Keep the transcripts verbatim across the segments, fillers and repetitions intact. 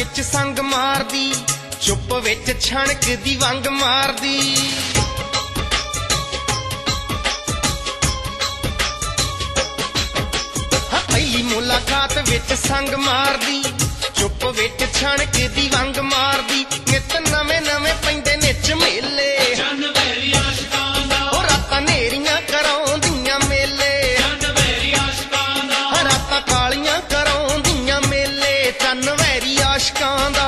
विच संग मारदी, चुप विच छणक दी वंग मारदी। पहली मुलाकात विच संग मारदी, चुप विच छणक दी वंग मारदी। नित नवे नवे पैंदे ने झमेले, रातां नेरियां कराउंदियां मेले, रातां कालियां कराउंदियां मेले, चन वैरी आशकां दा।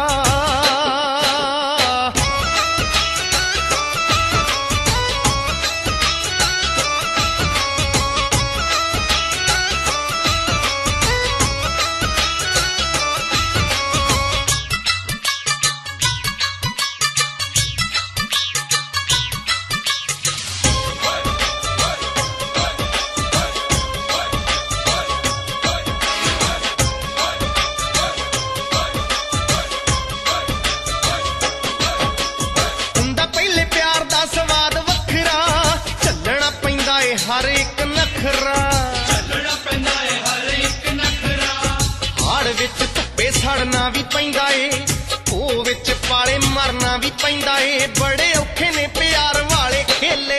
हर एक नखरा चलना पैंदा है, हर एक नखरा। हाड़ विच धुप्पे सड़ना भी पैंदा है, ओ विच पाले मरना भी पैंदा है। बड़े औखे ने प्यार वाले खेले,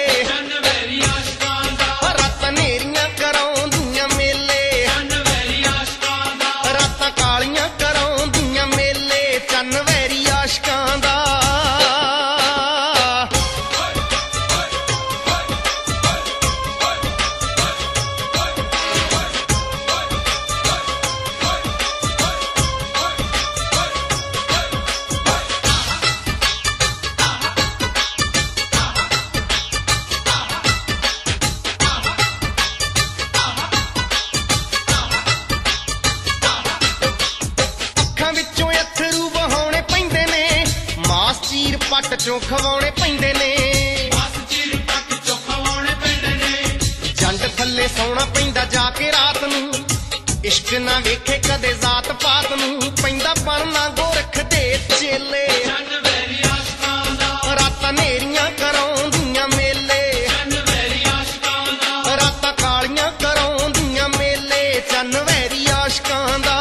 रातां नेरियां कराउंदियां मेले, रातां कालियां कराउंदियां मेले, चन वैरी आशकां दा। पट चों खवाउणे पैंदे ने, जंड थल्ले सौना पैंदा जाके रात नूं। इश्क ना वेखे कदे जात पात नूं, पैंदा बनना गोरख दे चेले। रातां नेरियां कराउंदियां मेले, रातां कालियां कराउंदियां मेले, चन वैरी आशकां दा।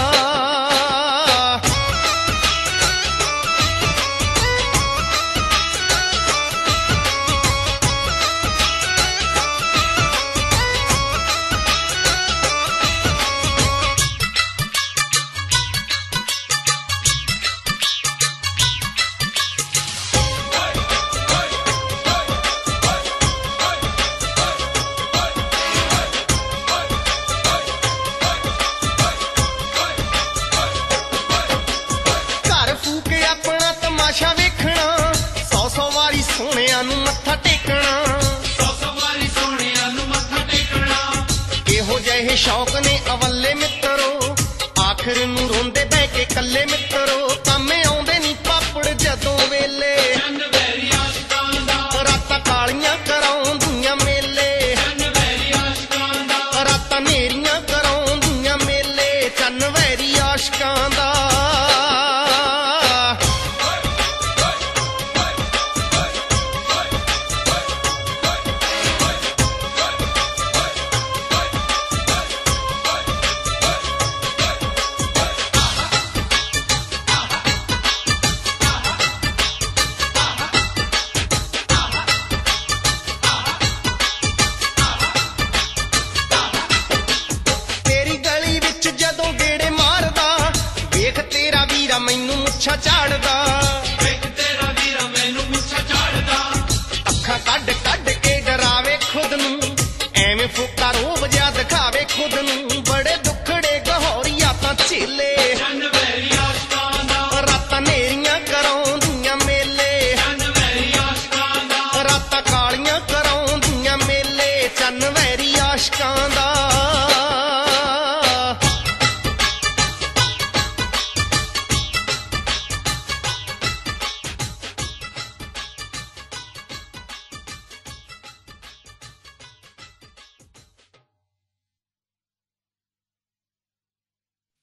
तमाशा वेखना, सौ सौ वारी सोहणियां नूं मत्था टेकना, सौ सौ वारी सोहणियां नूं मत्था टेकना। किहो जिहे शौक ने अवल्ले मित्रो, आखिर नूं रोंदे बह के कल्ले मित्रो। कामे आउंदे नी पापड़ जदों वेले, रातां कालियां कराउंदियां मेले, रातां नेरियां कराउंदियां मेले, चन वैरी आशकां दा। मैनू मुच्छा झाड़दा, अखां कड कड के डरावे खुद नूं, एवें फूका रोब जिहा दिखावे खुद नूं।